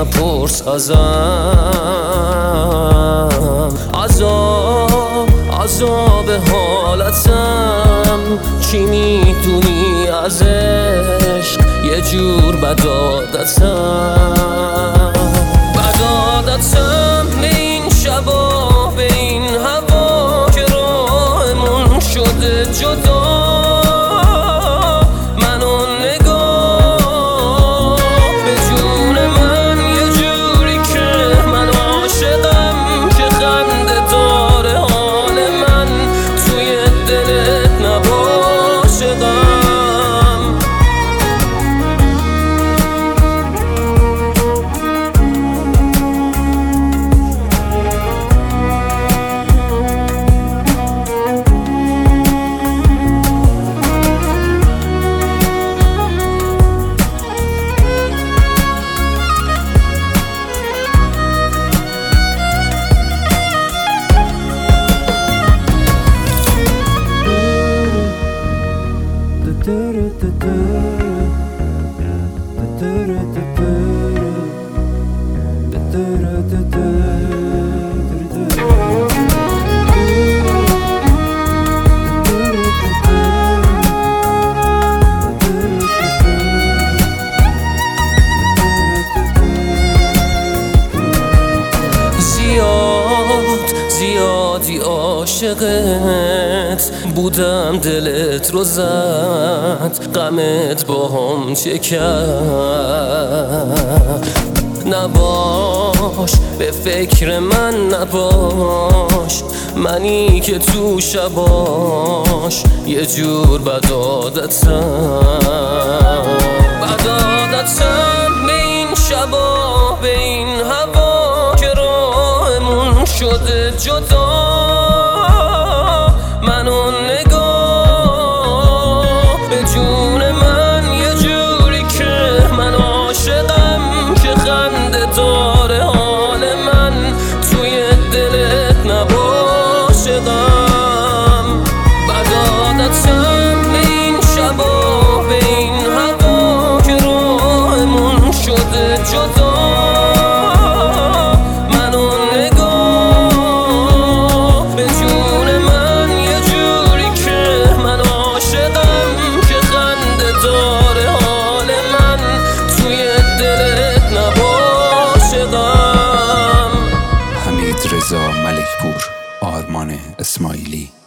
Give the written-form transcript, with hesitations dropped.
نپرس ازم. عذاب حالتم چی میدونی از عشق، یه جور بد عادتم به این شبا، به این هوا که راهمون شده جدا. زیادی عاشقت بودم، دلت رو زد، غمت با هم چه کرد. نباش به فکر من، نباش منی که تو شباش یه جور بد عادتم به این شبا، به این هوا که راهمون شده جدا. منو نگاه به جون من یه جوری که من عاشقم، که خنده داره حال من توی دلت نباشه غم. بد عادتم به این شبا، به این هوا که راهمون شده جدا. رضا ملکپور، آرمان اسماعیلی.